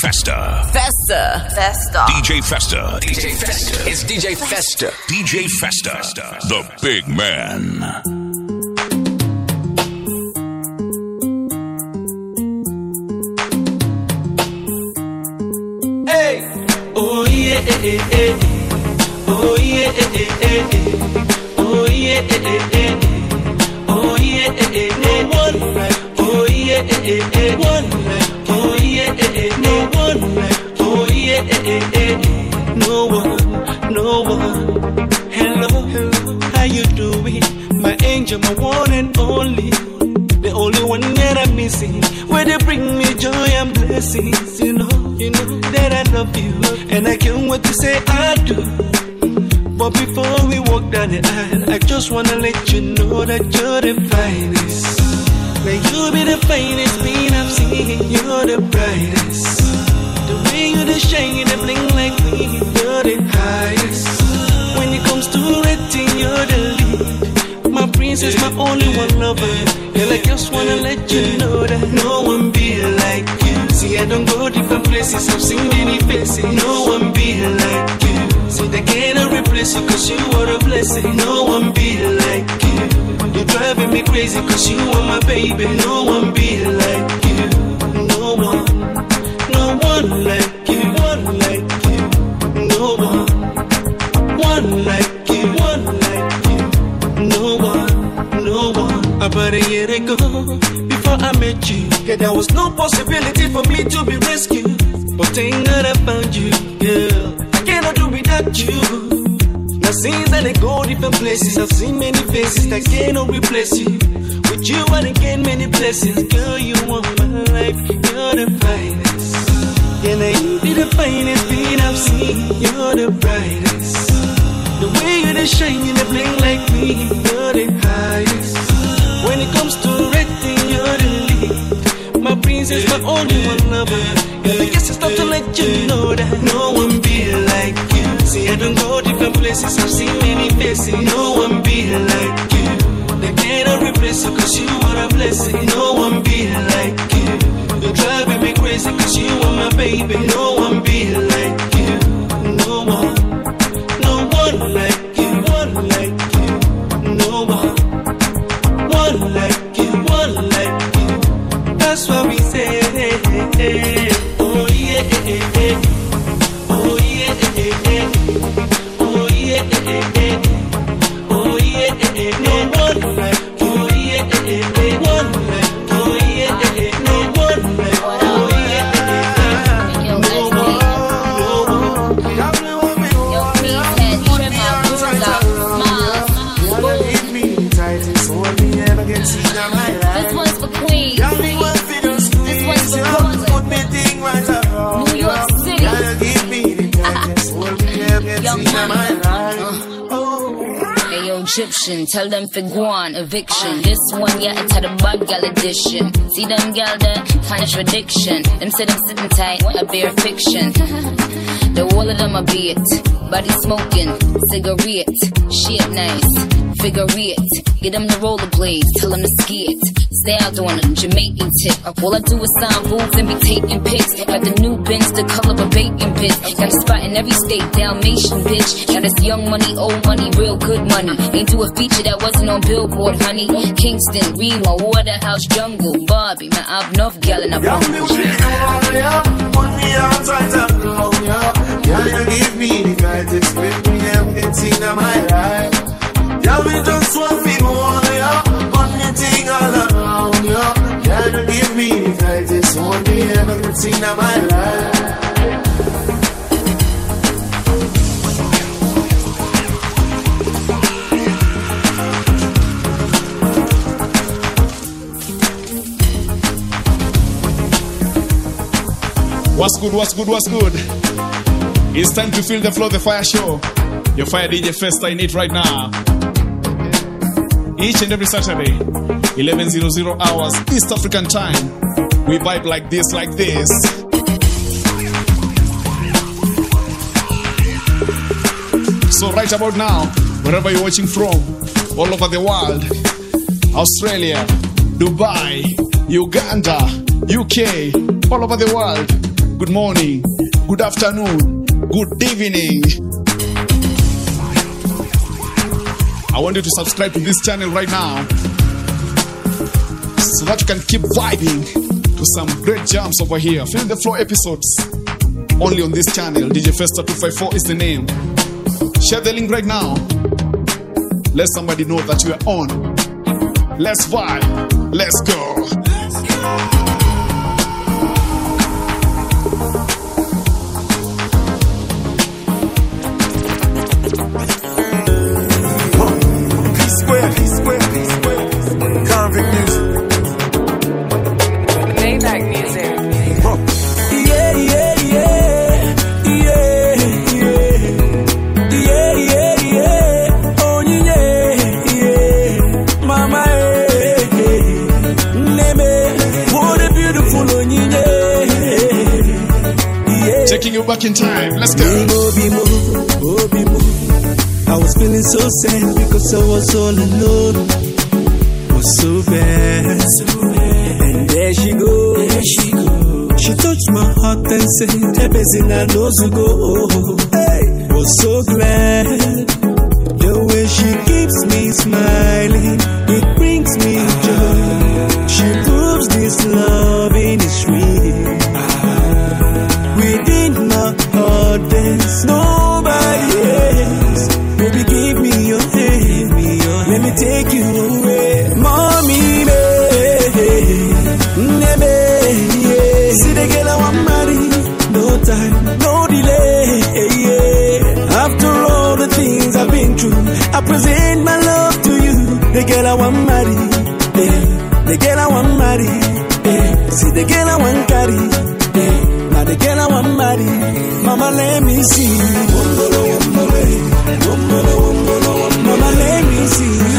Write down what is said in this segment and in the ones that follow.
Festa. Festa. Festa. DJ Festa. DJ Festa. It's DJ Festa. DJ Festa. The big man. Hey. Oh yeah, oh yeah, oh yeah, oh yeah, no one like, oh yeah, one like, oh yeah, no one like, oh yeah, no one. Hello, how you doing, my angel, my one and only, the only one that I'm missing. Where they bring me joy and blessings, you know that I love you, and I can't wait to say I do. But before we walk down the aisle, I just wanna let you know that you're the finest. May you be the finest being I've seen. You're the brightest. The way you the shine, you the bling like me. You're the highest. When it comes to rating, you're the lead. My princess, my only one lover. Girl, I just wanna let you know that no one be like you. See, I don't go different places, I've seen many faces. No one be like you. See, they cannot replace you, cause you are a blessing. No one be like you. You're driving me crazy, cause you are my baby. No one be like you. No one like you. One like you. No one like you. One like you. No one. About a year ago, before I met you, yeah, there was no possibility for me to be rescued. But thank God I found you, girl. I cannot do without you. Now since I go different places, I've seen many faces that cannot replace you. With you I gain many blessings, girl. You want my life, you're the finest. Yeah, now you be the finest thing I've seen. You're the brightest. The way you the shine, you the bling like me. You're the highest. When it comes to rating, you're the lead. My princess, my only one lover. And I guess it's time to let you know that no one be like you. See, I don't go different places, I've seen many faces. No one be like you. They cannot replace you, cause you are a blessing. No one be like you. You're driving me crazy, cause you are my baby. No one be like you. No one like you. One like you. No one like you, one like you. That's what we say. Oh yeah, oh yeah, oh yeah, oh yeah. No one like, oh yeah, one like, oh yeah, no one like, oh yeah, no one. This one's for Queens. This one's for Portland. New York City. Young Hey yo, Egyptian, tell them for guan, eviction. This one, yeah, it's had a bad gal edition. See them gal there, contradiction. Them say them sitting tight, a bare fiction. The wall of them a beat, body smoking, cigarette, shit nice. Figure it, get them the rollerblades, tell them to ski it. Stay out on a Jamaican tip. All I do is sign rules and be taking pics. Got the new bins, the color of bacon bits. Got a spot in every state, Dalmatian bitch. Now this young money, old money, real good money. Ain't do a feature that wasn't on Billboard, honey. Kingston, Remo, Waterhouse, Jungle, Barbie. Man, I've enough gal and I'm hungry. Put me outside the glow, yeah. You give me the greatest me everything in my life. Yeah, we just want to go on, yeah. Only thing all around, yeah. Yeah, you give me the greatest one, everything in my life. What's good? It's time to feel the flow, the fire show. Your fire DJ Festa in it right now. Each and every Saturday, 11:00 hours East African time. We vibe like this. So right about now, wherever you're watching from, all over the world, Australia, Dubai, Uganda, UK, all over the world, good morning, good afternoon, good evening. I want you to subscribe to this channel right now so that you can keep vibing to some great jams over here. Feel the floor episodes only on this channel. DJ Festa 254 is the name. Share the link right now. Let somebody know that you are on. Let's vibe. Let's go. P-Square. Convict music. Maybach music. Taking you back in time. Let's go. I was feeling so sad because I was all alone. Was so bad. And there she goes. She touched my heart and said, everything I know to go. Hey, was so glad. The way she keeps me smiling, it brings me joy. She proves this loving is real. Within my heart there's nobody else. Baby, give me your hand, let me take you away. Mommy, baby, see the girl I want marry. No time, no delay. After all the things I've been through, I present my love to you. The girl I want marry, the girl I want marry. See the girl I want carry. Now the girl I want marry, mama let me see you. Mama let me see you.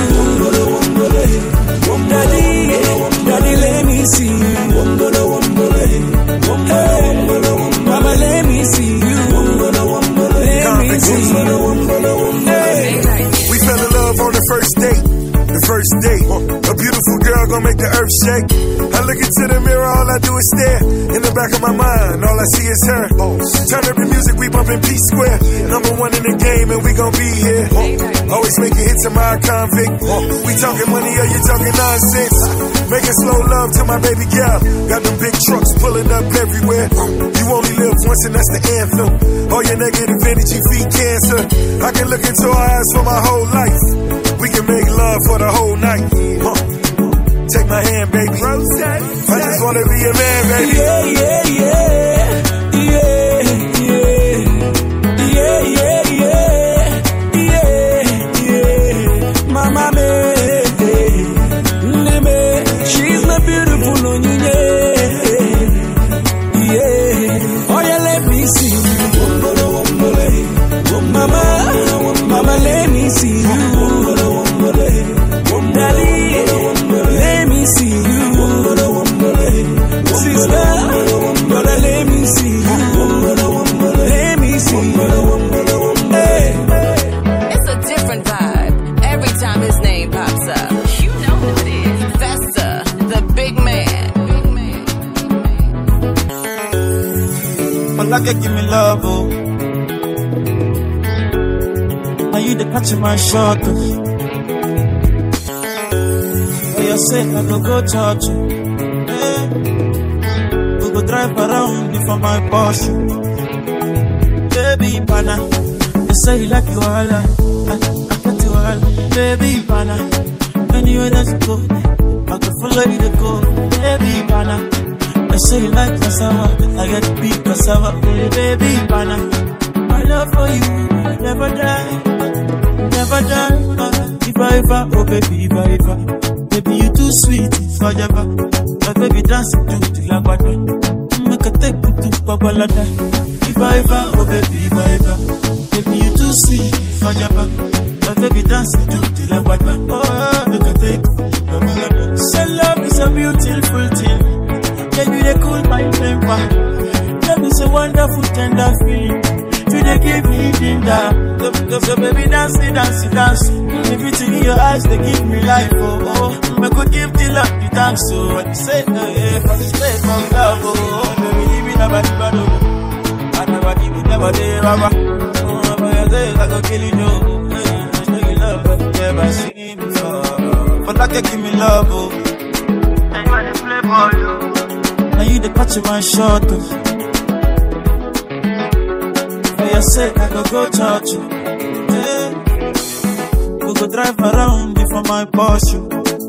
Daddy let me see you. Hey, mama let me see you. Let me see you. Hey. We fell in love on the first date. First date, a beautiful girl gon' make the earth shake. I look into the mirror, all I do is stare. In the back of my mind, all I see is her. Turn up the music, we bumpin' P-Square. Number one in the game, and we gon' be here. Always making hits to my convict. We talking money, or you talking nonsense? Making slow love to my baby girl. Got them big trucks pulling up everywhere. You only live once, and that's the anthem. All your negative energy feed cancer. I can look into her eyes for my whole life. We can make love for the whole night. Take my hand, baby. I just wanna be your man, baby. Mama, she's my beautiful onyinye. Oh yeah, let me see you. Mama, let me see you. Daddy, let me see you. Sister, brother, let me see you. Let me see you. Hey. It's a different vibe every time his name pops up. You know who it is. Festa, the big man. Malaka, give me love, oh. Are you the catch my shot? Oh, you say I go church. Hey. We go drive around for my Porsche. Baby, pana. They say you like you all. I get you all. Baby, pana. Anywhere that you go, I can follow you to go. Baby, pana. They say you like cassava. I get big cassava. Baby, pana. My love for you never die. Never die. If I ever, oh baby, if I ever. Baby, you too sweet forever. My baby dancing to the lagwaja. Make a take you to Babalada. If I ever, oh baby, if I ever. Baby, you too sweet forever. My baby dancing to the lagwaja. Oh, make a take you to Babalada. So love is a beautiful thing. Can you cool my temper? Love is a wonderful tender feeling. You they give me dinner. So baby, dance. Everything in your eyes, they give me life, oh. I could give the love the thanks, so I say, for the space of love, oh. Baby, leave it never do bad. I never give you never did, Baba. I go kill you. I know you love, but you never see me before. But like you give me love, oh. And you want to play for you. Now you the catch my shot, oh. For your sake, I go touch you. Yeah. We go drive around before my Porsche.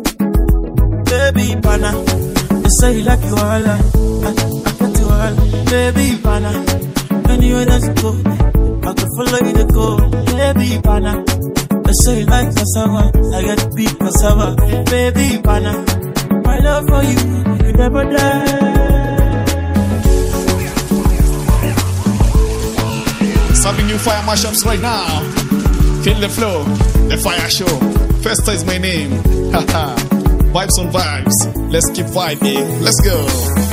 Baby, pana. You say you like you all, I get you all. Baby, pana. Anywhere that you go, I can follow you to go. Baby, pana. You say you like cassava, I get big cassava. Baby, pana. My love for you, you never die. Serving you fire mashups right now. Feel the flow, the fire show. Festa is my name. Haha. Vibes on vibes. Let's keep vibing. Let's go.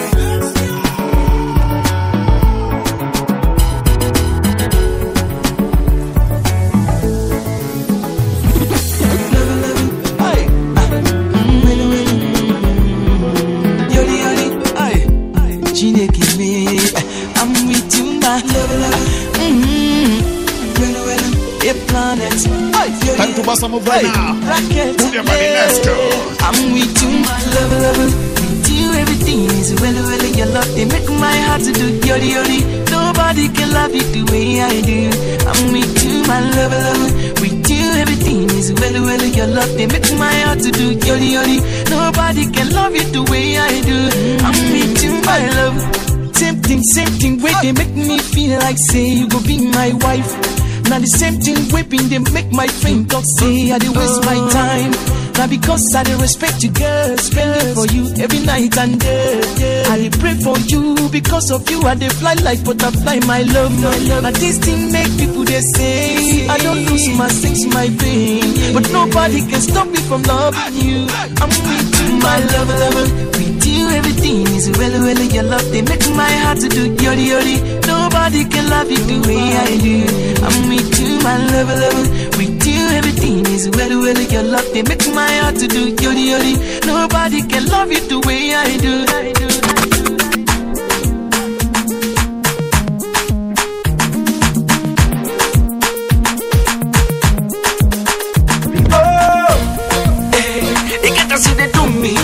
Time to bust a move right now. Move your body, let's go. I'm with you, my love. With you, everything is well. Your love, they make my heart to do yori. Nobody can love you the way I do. I'm with you, my love. With you, everything is well. Your love, they make my heart to do yori. Nobody can love you the way I do. I'm with you, my love. Same thing, way they make me feel like say you go be my wife. Now the same thing whipping, they make my friend talk say I dey waste my time. Now because I dey respect you, girl, spend it for you every night and day. I dey pray for you, because of you I dey fly like butterfly, my love. Now this thing make people they say I don't lose my sense, my pain, but nobody can stop me from loving you. I'm with you, my love. With you everything is well. Your love they make my heart to do yori. Nobody can love you the way I do. I'm with you, my love. With you everything is well. Your love they make my heart to do yori. Nobody can love you the way I do. Oh, hey, you get to see they do me.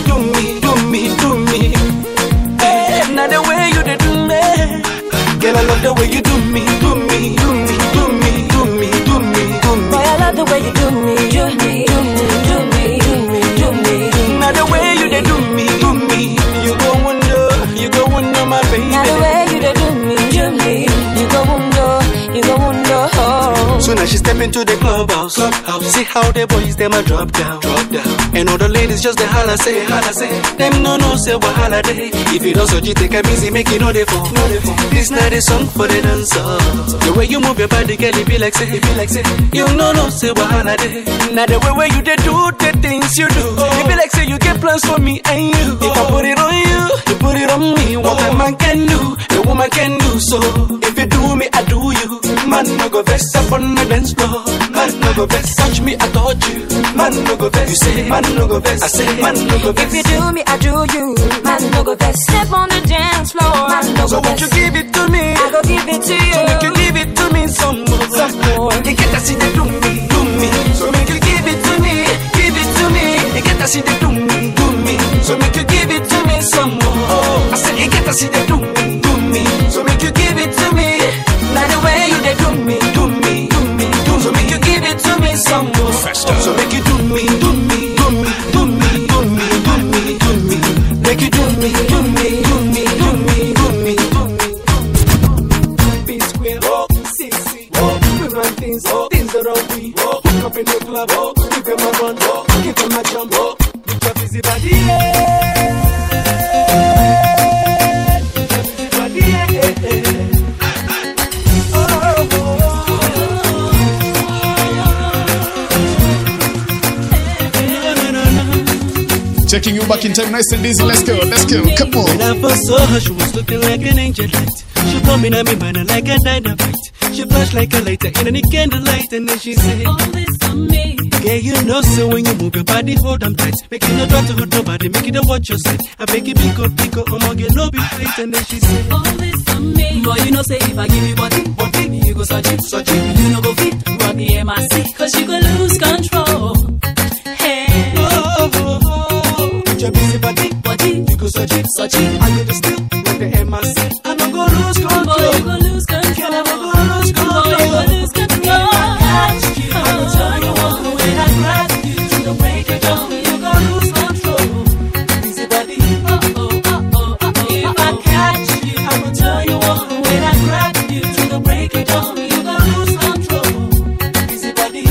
Hey, now the way you they do me, girl, I love the way you do me. Boy, I love the way you do me. Now the way you they do me. You go wonder, my baby. Now the way you they do me. You go wonder. So now she step into the clubhouse. See how the boys them a drop down. And all the ladies just the holla say. Them no say what holiday. If you don't so you take a busy, make it no they fall. This night is song for the dancer. The way you move your body, girl, it be like say. You no say what holiday. Now the way you they do the things you do, it be like say you get plans for me and you. If I put it on you, you put it on me. What a man can do, a woman can do. So if you do me, I do you. Man no go vex up on the dance floor. Man no go vex, touch me, I touch you. Man no go vex, you say. Man no go vex, I say. Man no go vex. If you do me, I do you. Man no go vex. Step on the dance floor. Man no so go vex. won't you give it to me? I go give it to you. So make you give it to me some more. You get to see the do me. So make you give it to me. You get to see the do me. So make you give it to me some more. I said you get to see the do me. So make you give it to me. Now the way you they do me. So make you give it to me some more. So make you do me. Make you do me. Be square, six feet, we run things that are we. Hook up in the club, give them a run, give them a jump, with your busy body. Checking you back in time, nice and easy. Let's go. Come on. When I first saw her, she was looking like an angel light. She told me that me burning like a dynamite. She flashed like a lighter in any candlelight, and then she said, all this on me. Yeah, you know, so when you move your body, hold them tight. Make it no drop to hurt nobody, make it a watch your side. I beg you, pick up, get no be fight. And then she said, all this for me. Boy, you know, say if I give you body, you go search it. You know, go fit, rock the MIC, cause you go lose control. Hey. Put your busy body, you go search it. I go to still, rock the MIC. I no go lose control. Boy, you go lose control. I go lose control. Boy, you go lose control. If I catch you, I will tell you what. When I grab you, to the break it down, you go lose control. Busy body, If I catch you, I will tell you what. When I grab you, to the break it down, you go lose control. Busy body,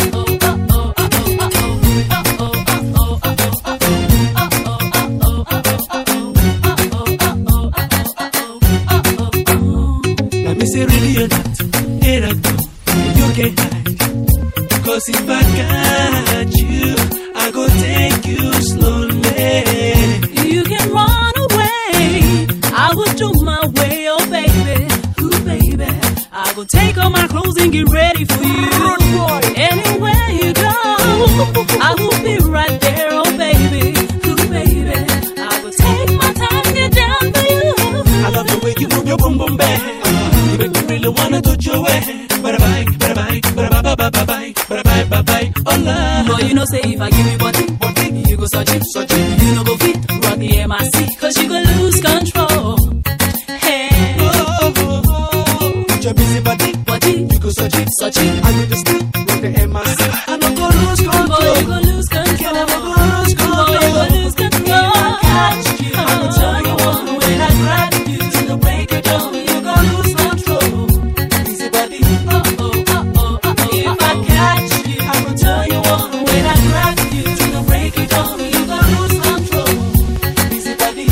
Let me say really or not, here I go, you can't hide. Cause if I got you, I go take you slowly. you can run away. I will do my way, oh baby. Ooh, baby. I will take all my clothes and get ready for you. Anywhere you go, I will be right there, oh baby. Ooh, baby. I will take my time to get down for you. I love the way you move your boom boom bang. You make me really wanna touch your way. Bye-bye, bye-bye, bye-bye, bye-bye, bye-bye, bye-bye, oh love. Boy, you know say if I give you body, you go search it. You know go fit, rock the MIC, cause you go lose control. Hey. Put your busy body, you go search it. I go to still, rock the MIC. I no go lose control. Boy, you go lose control. I go lose control. Boy, you go lose control. If I catch you, I will tell you what. When I grab you, to the break it down, you go lose control. Busy body, If I catch you, I will tell you what. When I grab you, to the break it down, you go lose control. busy body.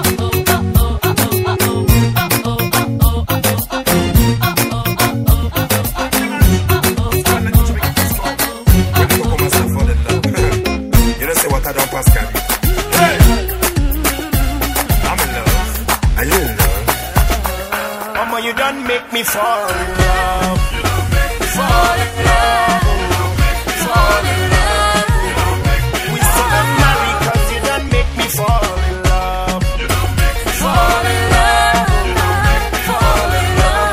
You don't say what I don't pass, can you? Hey! I'm in love. Are you in love? Mama, you done make me fall in love. Fall in love. Fall in love. We still not married cause you done make me fall in love. Fall in love. Fall in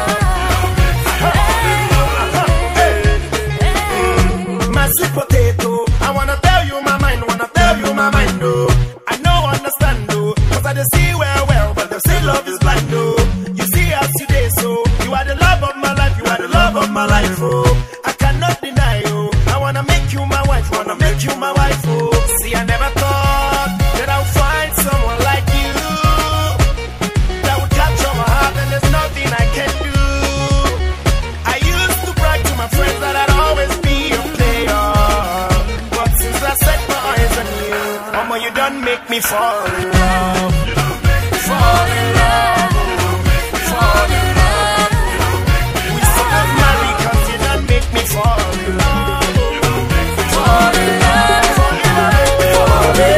love. My sweet potato, I wanna tell you my mind, oh. I know, understand, oh. Cause I just see well, but they say love is blind, oh. You see us today, so you are the love of my life, oh. I cannot deny, oh. I wanna make you my wife, oh. See, I never thought that I would find someone like you that would capture my heart, and there's nothing I can do. I used to brag to my friends that I'd always be a player, but since I set my eyes on you, mama, you done make me fall in love. Fall in love. Fall in love. We still not married cause you done make me fall in love. Fall in love. Fall in love. Fall in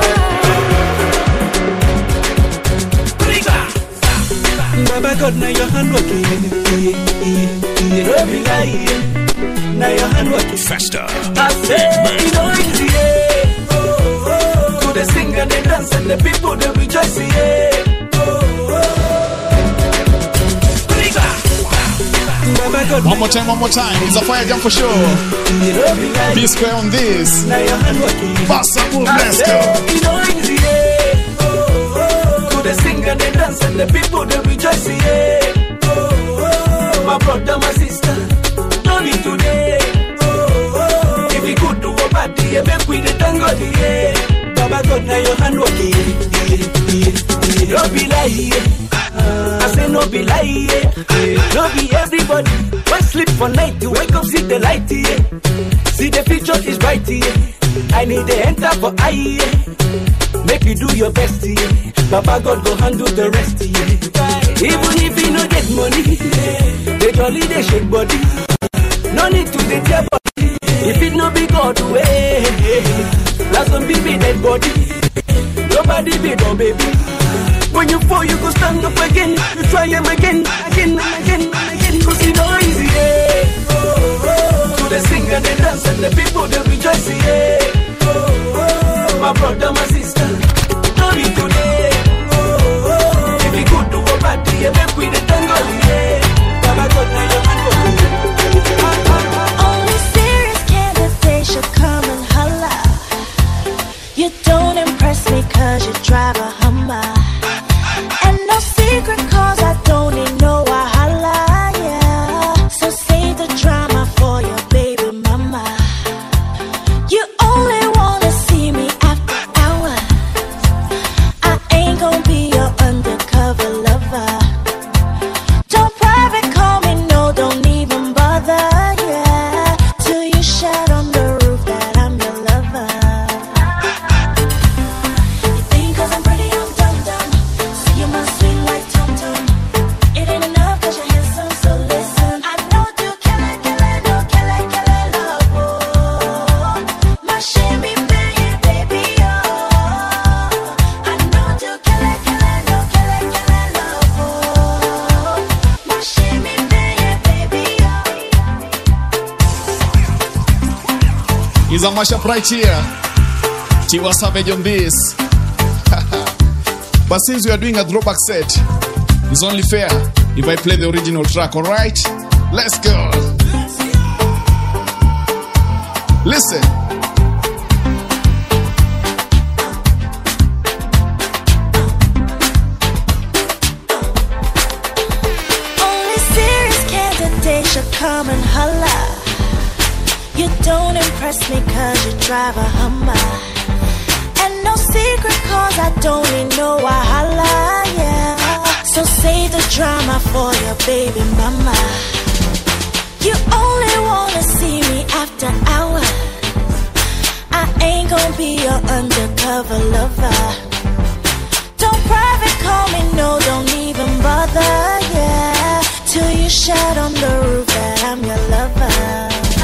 love. Baba God, now your hand working. Now your hand working. Festa. I say, you know easy, to the sing and the dance and the people they rejoice, One more time. It's a fire jump for sure. Be square on this. Passa por Nesco. You know easy, to the sing and the dance and the people they rejoice, my brother, my sister, no need today. If we could do a party, make we the tango, Baba God, now your hand working. No be lie, I say no be lie, no be everybody. Why sleep for night to wake up, see the light, see the future is bright, I need the enter for eye, make you do your best, Baba God go handle the rest, even if you no get money, they jolly they shake body, no need to the tear body, if it no be God way, last one be dead body, nobody be no baby. When you fall, you go stand up again. You try him again. Cause it's not easy, to they sing and they dance and the people they rejoice, yeah. My brother, my sister, no need today. If you good to a party, you make with the tango, yeah. Baba God, now you're good for me. Only serious candidates should come and holla. You don't impress me cause you drive a Hummer. And no secret cause I don't need no wahala, yeah. So save the drama for your baby mama. You only wanna see me after hours. I ain't gon' be your undercover lover. Don't private call me, no, don't even bother, yeah. Till you shout on the roof that I'm your lover. You think cause I'm pretty, I'm dumb. See you must sweet like Tom Tom. It ain't enough cause you're handsome, so listen. I know you kill it, no kill it, love, oh. My shimmy baby, oh. I know you kill it, no kill it, love, oh. My shimmy baby, oh. He's a mashup right here. Tiwa Savage on this. But since we are doing a throwback set, it's only fair if I play the original track, alright? Let's go. Listen. Only serious candidates should come and holla. You don't impress me cause you drive a Hummer. And no secret cause I don't need no wahala, yeah. So save the drama for your baby mama. You only wanna see me after hours. I ain't gon' be your undercover lover. Don't private call me, no, don't even bother, yeah. Till you shout on the roof that I'm your lover.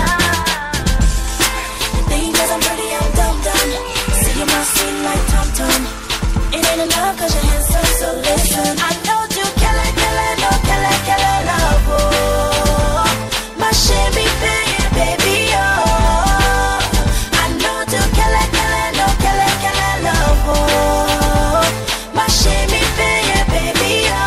You think cause I'm pretty, I'm dumb. See you must sweet like Tom Tom. It ain't enough cause you're handsome, so listen. I know you kill it, no kill it, love, oh. My shimmy baby, oh. I know you kill it, no kill it, love, oh. My shimmy baby, oh.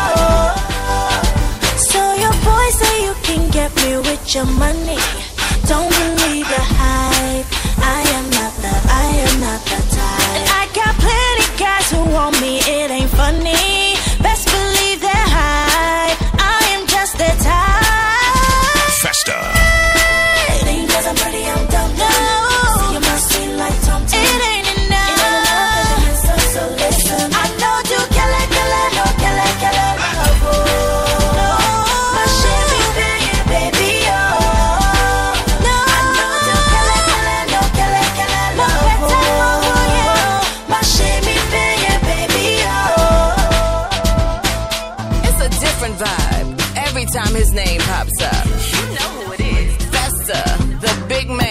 So your boys say you can get me with your money. Don't believe the hype. I am not the type. And I got plenty guys who want me, it ain't funny. Best believe they're high. I am just the type. Festa. Think cause I'm pretty, I'm dumb. No. See you must sweet like Tom Tom. It ain't enough. It ain't enough cause you're handsome, so listen. I know you kill it, no kill it, love, oh. My shimmy baby, oh. No. I know you kill it, no kill it, love, oh. My shimmy baby, oh. It's a different vibe every time his name pops up. You know who it is. Festa, the big man.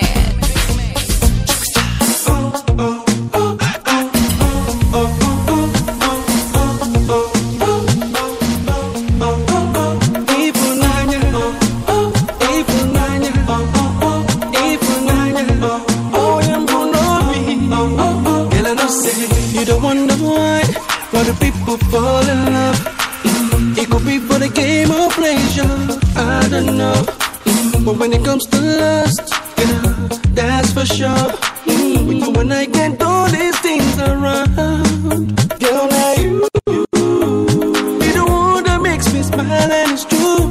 You don't wonder why the people fall in love. It could be for the game of pleasure, I don't know. But when it comes to lust, yeah, that's for sure. When you and I can't do these things around, girl, now you be the one that makes me smile, and it's true.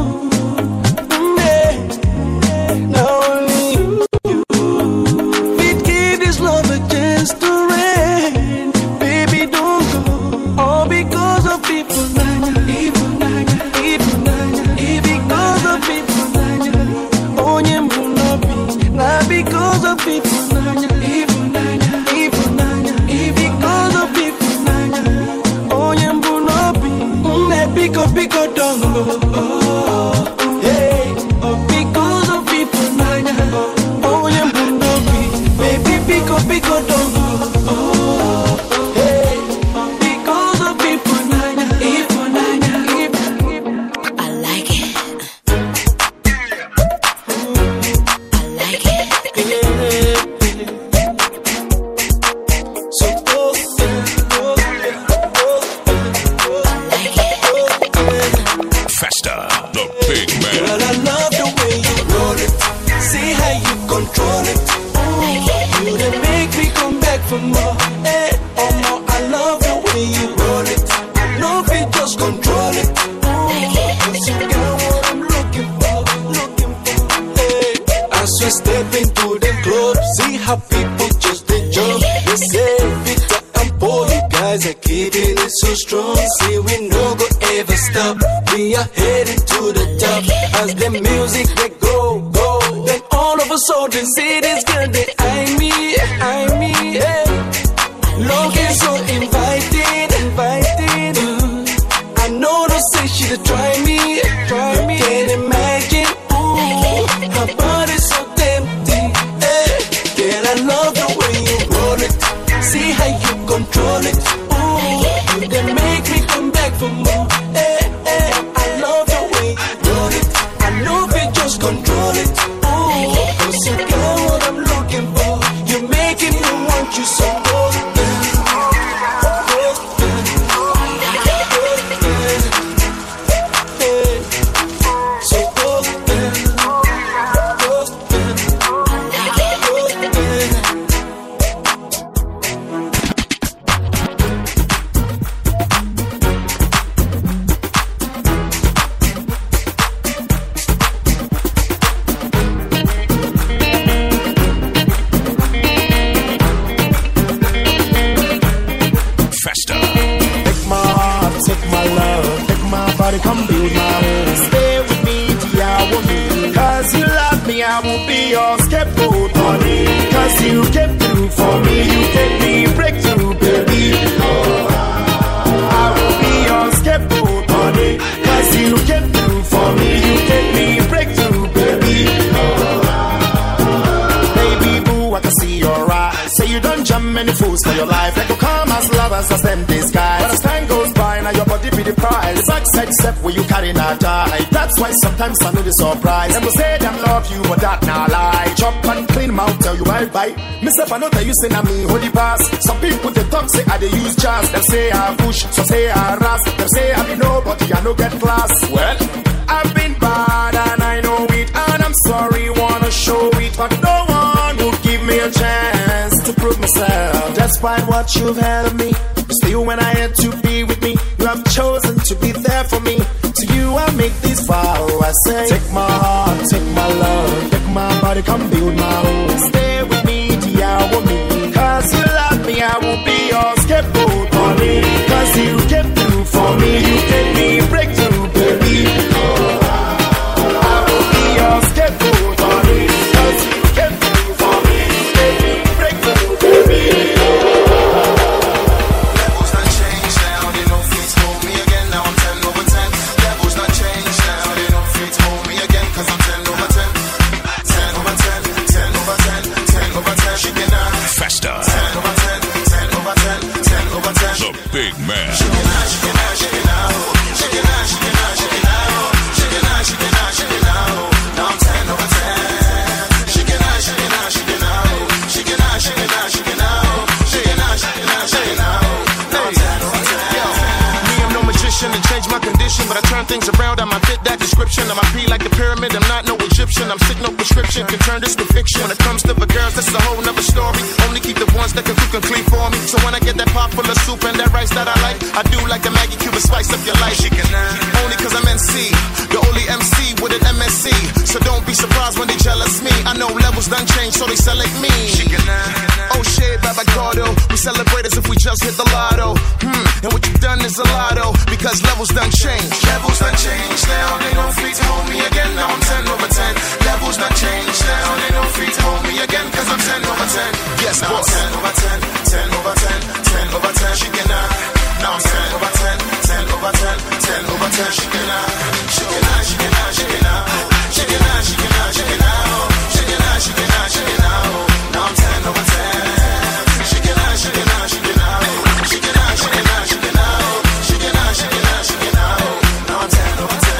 Yeah, now only you fit give this love a chance to rain. Baby, don't go, all because of people. Because of people, not because of people. for more. Hey, oh more, I love the way you roll it. I love it, just control it. Cause you got what I'm looking for. Hey, as we step into the club, see how people just they jump. They say Victor and Paul, you guys are keeping it so strong. See we no go ever stop. We are heading to the top. As the music they go. Then all of a sudden, see this girl they eye me, hey. Looking so inviting. I know they say she to try me. Can't imagine, ooh, her body's so tempting, hey. Girl, I love the way you roll it. See how you control it, ooh. You can make me come back for more, hey. I love the way you roll it. I love it, just control it. Cause you got what I'm looking for. You're making me want you so good. So good. Come build my home. Stay with me, Tiago me. Cause you love me, I will be your scapegoat, honey. Cause you came through for me. You gave me breakthrough, baby. I will be your scapegoat, honey. Cause you came through for me. You gave me breakthrough, baby. Baby boo, I can see your eyes. Say you don't jump many fools for your life. Like you come as lovers as them disguise. But as time goes by, now your body be the prize. Except when you carry not die. That's why sometimes I know the surprise. Them will say them love you, but that not lie. Chop and clean mouth, tell you bye. Myself, I know that you say na me holy pass. Some people they talk say I they use jazz. Them say I push, some say I ras. Them say I be nobody, I no get class. Well, I've been bad and I know it, and I'm sorry, wanna show it, but no one will give me a chance to prove myself. Despite what you've had of me, still when I had to be with me, you have chosen to be there for me. To you I make this vow, I say, take my heart, take my love, take my body, come build my home. Stay with me, Tiago me. Cause you love me, I will be your scapegoat, honey. Cause you came through for me. You gave me breakthrough, baby. I will be your scapegoat, honey. Cause you came through for me. You gave me breakthrough, baby. Big man. But I turn things around, I might fit that description. I might be like the pyramid, I'm not no Egyptian. I'm sick, no prescription, can turn this to fiction. When it comes to the girls, this is a whole nother story. Only keep the ones that can cook and clean for me. So when I get that pot full of soup and that rice that I like, I do like the Maggie Cuban spice up your life. Only cause I'm NC, the only MC with an MSC. So don't be surprised when they jealous me. I know levels done changed, so they select me. Oh shit, Baba Gordo, we celebrate as if we just hit the lotto. And what you've done is a lotto, because levels done changed. Levels done changed now, they don't free to hold me again. Now I'm 10 over 10. Levels done changed now, they don't free to hold me again. Cause I'm 10 over 10. Yes, now boss. I'm 10 over 10, 10 over 10, 10 over 10. She can now I'm 10 over 10, 10 over 10, 10 over 10. She can she can she can she can she can she can she can she can she can she can now I'm 10 over 10. She can she can she can she can she can she can she can she can she can now I'm 10 over 10.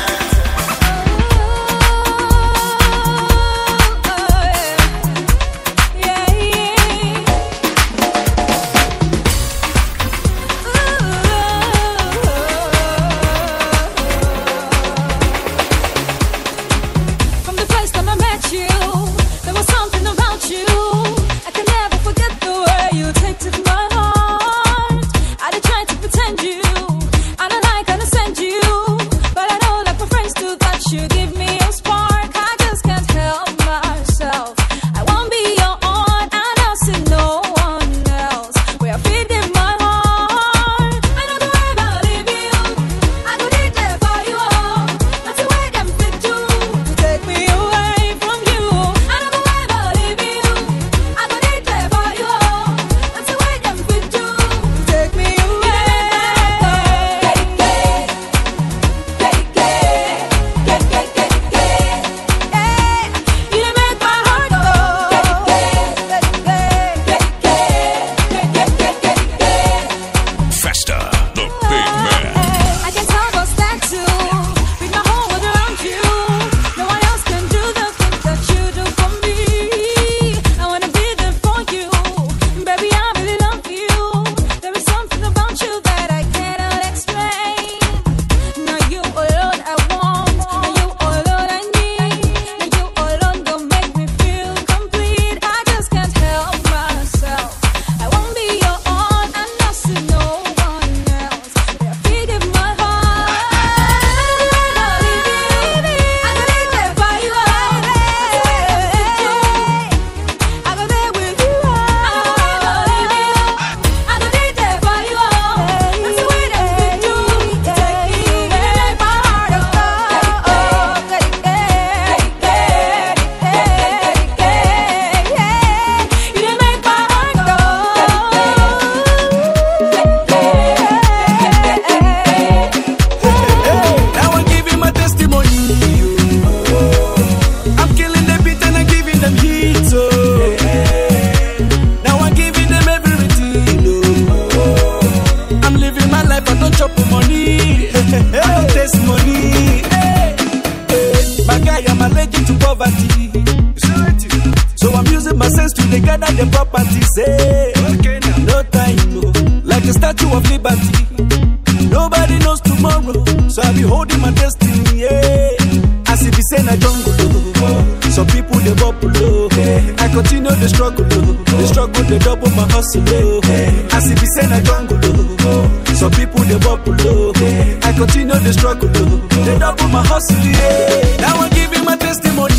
they gather the property, say, okay, no time, no. Like a statue of liberty. Nobody knows tomorrow, so I be holding my destiny, yeah. As if it's in a jungle, some people they bubble, I continue the struggle, they double my hustle, as if it's in a jungle, some people they bubble, I continue the struggle, they double my hustle, yeah. Now I'm giving my testimony,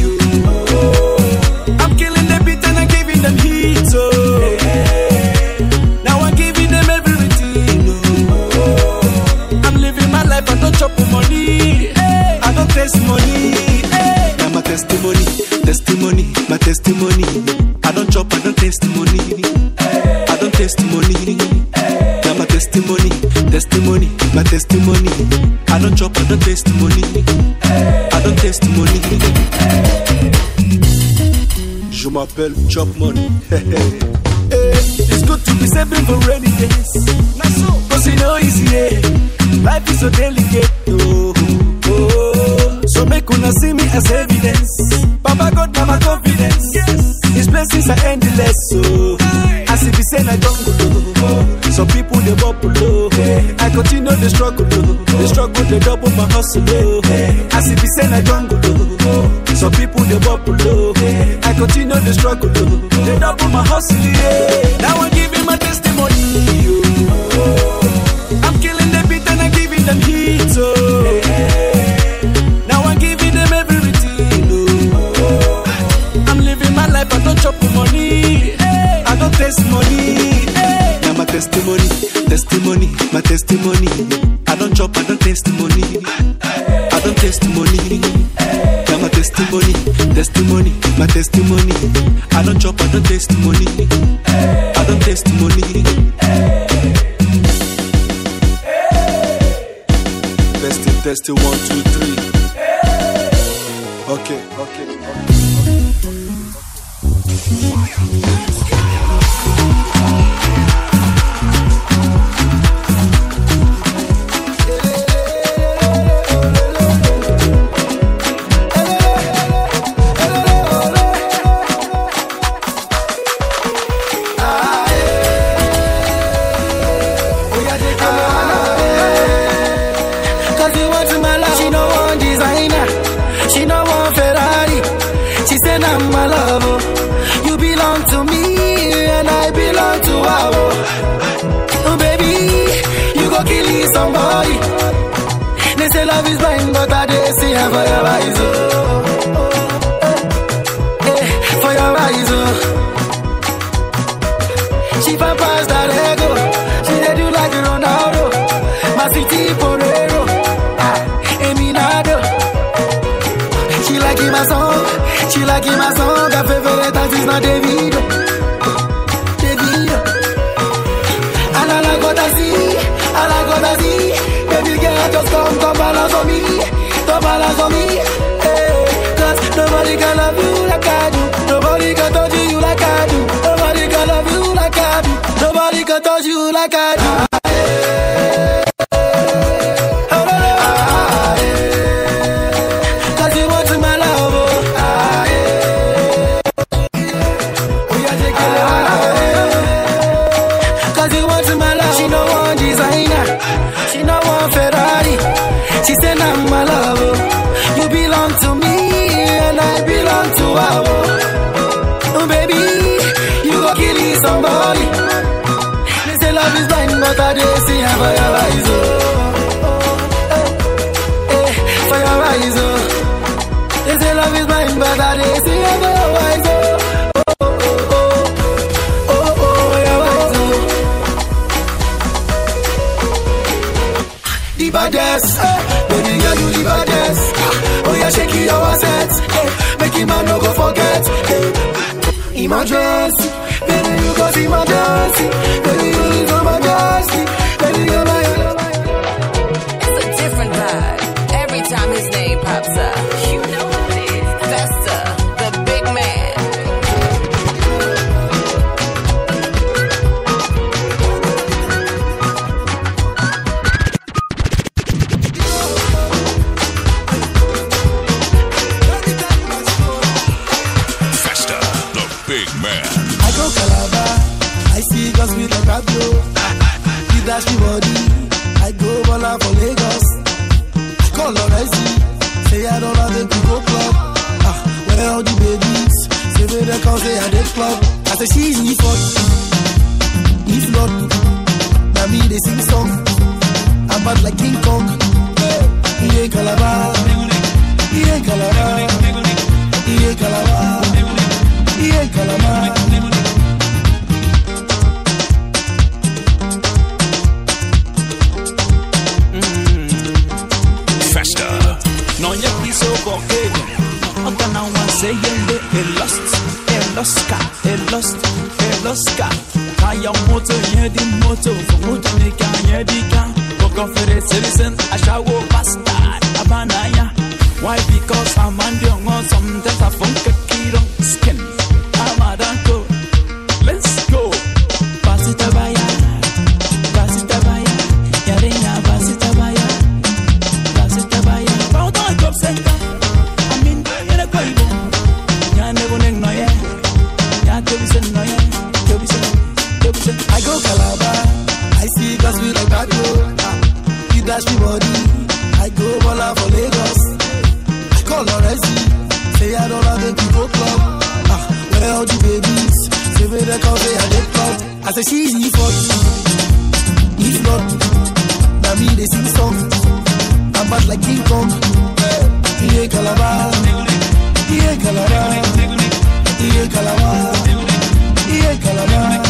I'm killing the beat and I'm giving them heat, now I'm giving them everything, I'm living my life, I don't chop money, I don't taste money. Now my testimony, my testimony. I don't chop, I don't taste money. I don't taste money. Now my testimony, my testimony. I don't chop, I don't taste money. I don't taste money. Je m'appelle Chop Money. It's good to be saving for rainy days. Cause you know easy, yeah. Life is so delicate, so make una see me as evidence. Baba God, now my confidence. Yes, His blessings are endless. So as if it's in a jungle, some people they bubble. I continue the struggle, they double my hustle. As if it's in a jungle, some people they bubble. I continue the struggle, they double my hustle. Now I'm giving my testimony. I'm killing the beat and I'm giving them heat. Now I'm giving them everything. I'm living my life, I don't chop money. I don't taste money. Now my testimony, my testimony. I don't chop, I don't taste money. I don't taste money. Now my testimony, my testimony. I don't chop, I don't taste money. I don't taste money. Testing 1, 2, 3. Okay. Somebody, they say love is blind, but I did see her for your eyes, for your eyes, She papas that ego, she did you like Ronaldo, my city Porero, Eminado. She like my song, her favorite dance is not Davido. And I like what I see. Baby girl, just come balance on me, hey, cause nobody can love you like I do, nobody can touch you like I do, nobody can love you like I do, nobody can touch you like I do. Cause you want my love, cause you want my love. She no one designer, she no one Ferrari. She said I'm my lover. You belong to me and I belong to her. Oh baby, you go kill somebody. They say love is blind, but I did see her for your eyes. For your eyes. They say love is blind, but I did see her for your eyes. The baddest, baby girl you the baddest. Oh yeah, shake your assets, make him man no go forget. Emergency, baby you go see emergency, baby you is emergency, baby you're my. It's a different vibe every time his name pops up. You know what it is, Festa, the big man. Big man. grab you. You dash me body, I go ball for Lagos. I call on I see, say I don't have to go club. Where all the babies, say they come say I did club. I say she's me for, if not, now me they sing song. I'm bad like King Kong. He ain't Calabar, he ain't Calabar, he ain't Calabar, he ain't Calabar. Festa. No ya piso coqueño. Otra no one say el lost. Kaya moto yedi moto, moto ni kaya dika. Boko fere citizen, ashawo bastard, abanaya. Why? Because I'm on the on sometimes I funk a kilo skin. Amadanko, let's go. Basitabaya, Yarinya Basitabaya. Proud on top center. I mean, you're a coibo. You're never no yeah. You're Tobison no yeah. I go Calabar, I see girls with like that yo. You dash me body, I go ball for Lagos. I call on I see, say I don't have to go club. Where all the babies, say where they come say I did club. I say she's me for, if not, now me they sing song. I'm bad like King Kong. He ain't Calabar, he ain't Calabar, he ain't Calabar, he ain't Calabar.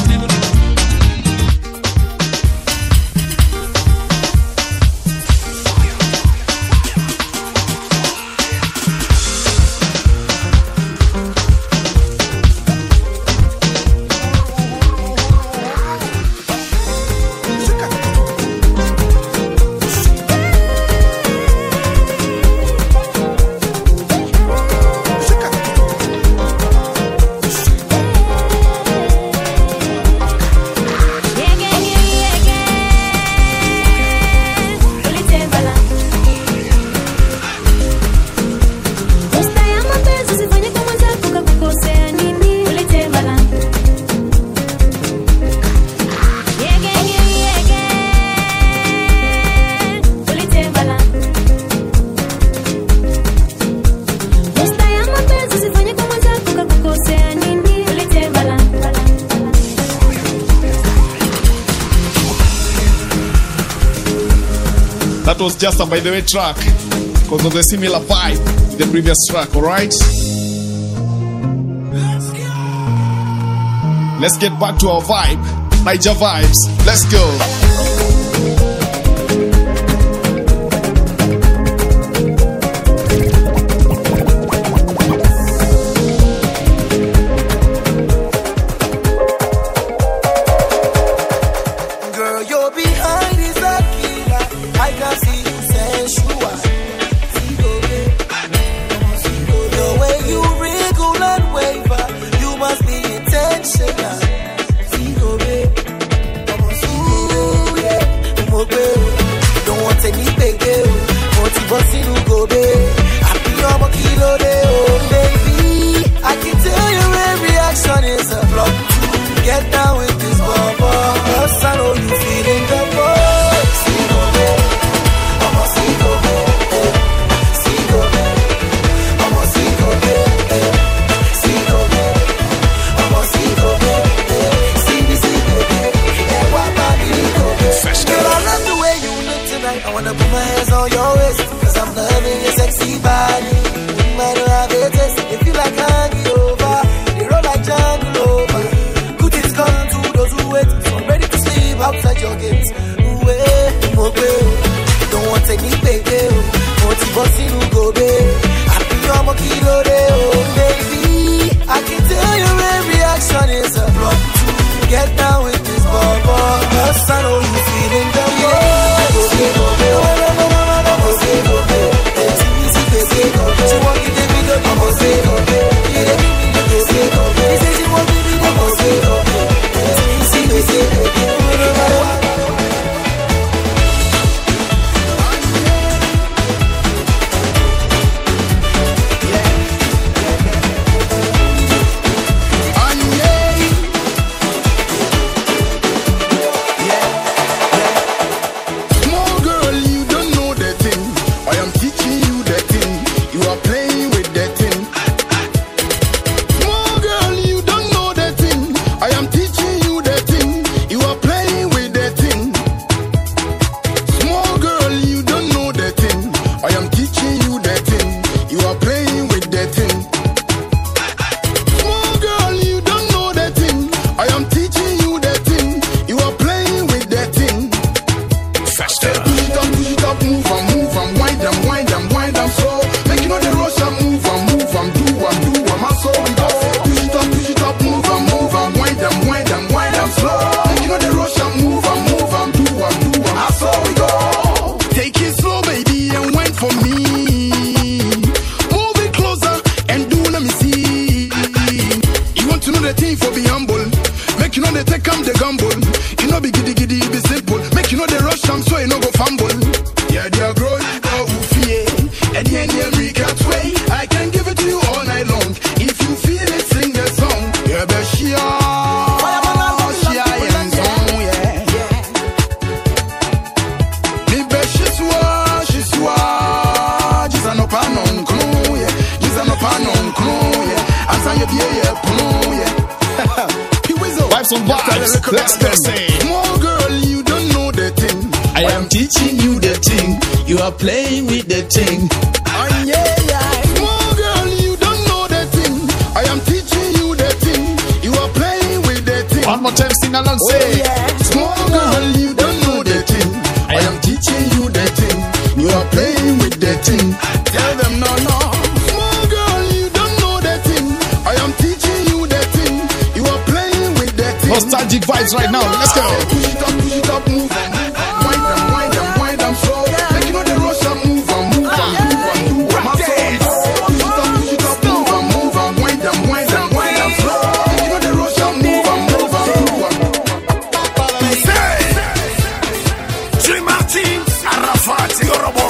That was just a by the way track because of the similar vibe the previous track, alright? Let's get back to our vibe. Niger vibes. Let's go. be giddy giddy, be simple. Make you know the rush, I'm so you no go fumble. Yeah, they're growing, oh, fear. And the end, cat way. I can give it to you all night long. If you feel it, sing the song. Yeah, but she Vibes on vibes. Let's go say. Small girl, you don't know the thing. I am teaching you the thing. You are playing with the thing. Oh yeah, yeah. Small girl, you don't know the thing. I am teaching you the thing. You are playing with the thing. One more time, sing along, say. Oh, yeah. Small girl, you don't know the thing. I am teaching you the thing. You are playing with the thing. Tell them no, no. Small girl, you don't know the thing. I am teaching you the thing. You are playing with the thing. Nostalgic vibes right now. Let's go. Push it up, move on. Wind them slow. Make you know the rush and move on. My soul. Push it up, move on. Wind them slow. Make you know the rush and move on. Say, J. Martin, Arafat, Yorobo.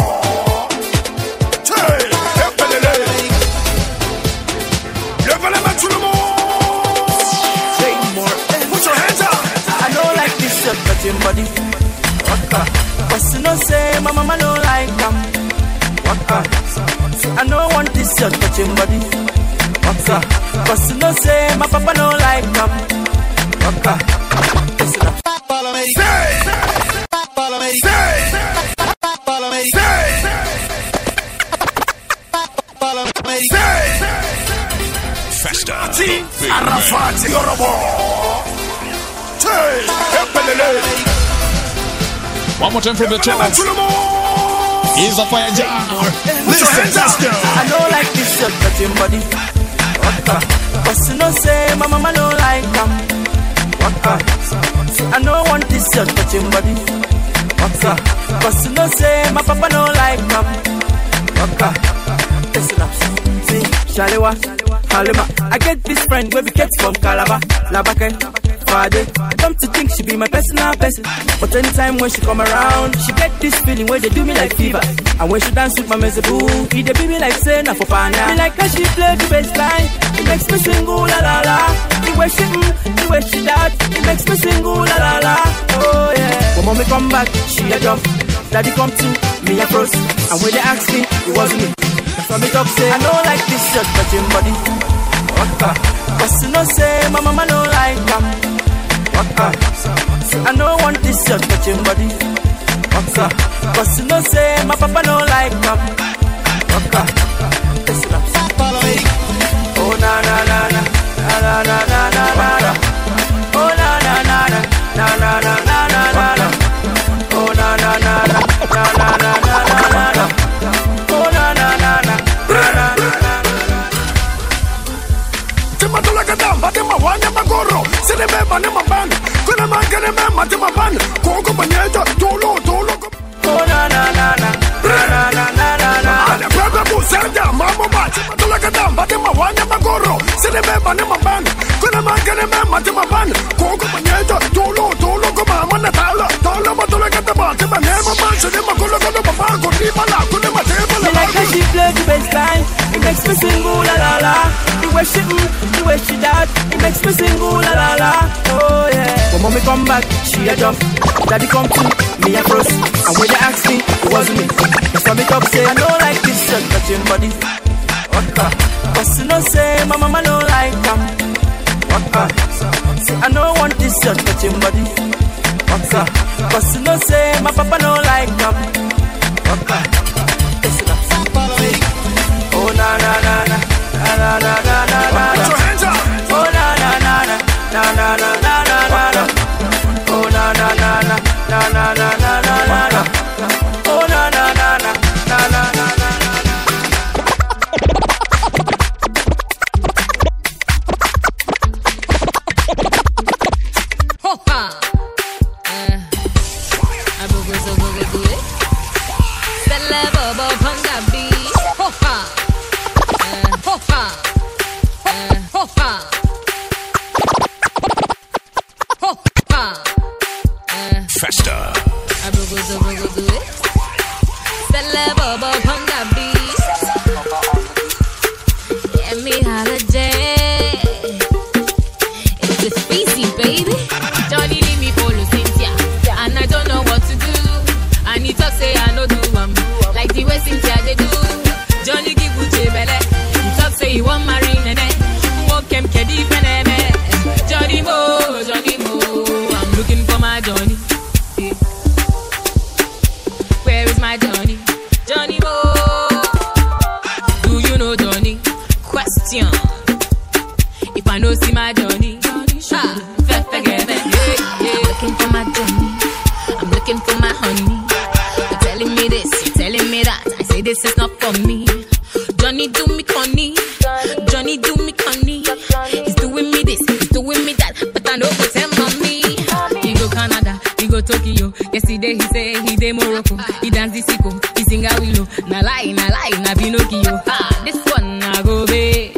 Hey, epelele. Lève-les-mains tout le monde. Say more. Put your hands up. I don't like this shirt, touching body. Waka. Cause you know say my mama don't like them. Waka. Say I don't want this shirt, touching body. Waka. Cause you know say my papa don't like them. Waka. Listen up. Festa. Arafat, Yorobo. Hey, epelele. One more time from the top. Here's a fire jam. Listen, I don't like this shirt, touching body. Waka. Cause you know say my mama don't like them. Waka. Say I don't want this shirt, touching body. Waka. Cause you know say my papa don't like them. Waka. Listen up. See, Shalewa, Halima. I get this friend where we get from Calabar, Labake, Fade. Come to think she be my personal person, but anytime when she come around, she get this feeling where they do me like fever. And when she dance with my mezebu, he they be me like say na for pana. Me like how she play the bass line, it makes me sing ooh la la la. The way she that, it makes me sing ooh la la la. Oh yeah. When mommy come back, she a jump. Daddy come to me a froze, and when they ask me, it wasn't me. So me talk say I don't like this shirt touching body. Waka. Cause you know say my mama don't like them. Waka. Say I don't want this shirt touching body. Waka. Cause you know say my papa don't like them. Waka. Listen up. Oh na na na na na na na na na. Oh na na na na na na na na na na. Oh na na na na na na na na na. Oh na na na na. Matema wanya magoro, sine beba ne mabana, kuna mangene me matema bana, koko banyeja, tolo. Oh na na na na, na na na na na. Ale bebe busenda, mamo bache, matula kadam, matema wanya magoro, sine beba ne mabana, kuna mangene me matema bana, koko banyeja, tolo kuma mana tala matula kadam, matema ne mabana, ne makolo kono papa, koni mala, kone matema la. Me like how she play the bass line, it makes me sing ooh la la la. The way she that, it makes me sing ooh la la la. Oh yeah. When mommy come back, she a jump. Daddy come to me a froze, and when they ask me, it wasn't me. So me talk say I don't like this shirt touching body. Waka. Cause you know say my mama don't like them. Waka. Say I don't want this shirt touching body. Waka. Cause you know say my papa don't like them. Waka. Listen up. Oh na na na na na na na na na. Put your hands up. Oh na na na na na na na na na. Oh na na na na na na na na na. Oh na na na na na na na na. Hopa. Abugo so go do it. Stella bobo pangabi. Hopa. Hopa. Hopa. Hopa. Festa. Get me holiday. It's the species, baby. Johnny leave me follow Cynthia, and I don't know what to do. And he talk say I no do like the way Cynthia they do. Johnny give Uche belle. He talk say he want marry nene. Walk him kedi peneme. Johnny Mo. I'm looking for my Johnny. Where is my Johnny? Johnny Mo. Do you know Johnny? Question. If I know see my Johnny, I'm looking for my Johnny. I'm looking for my honey. You're telling me this, you're telling me that. I say this is not for me. Johnny do me conny. Johnny do me conny. He's doing me this, he's doing me that. But I know go tell mommy. He go Canada, he go Tokyo. Yesterday he say he dey Morocco. He dance the sicko, he sing a willow. Na lie, na Pinocchio. This one na go be.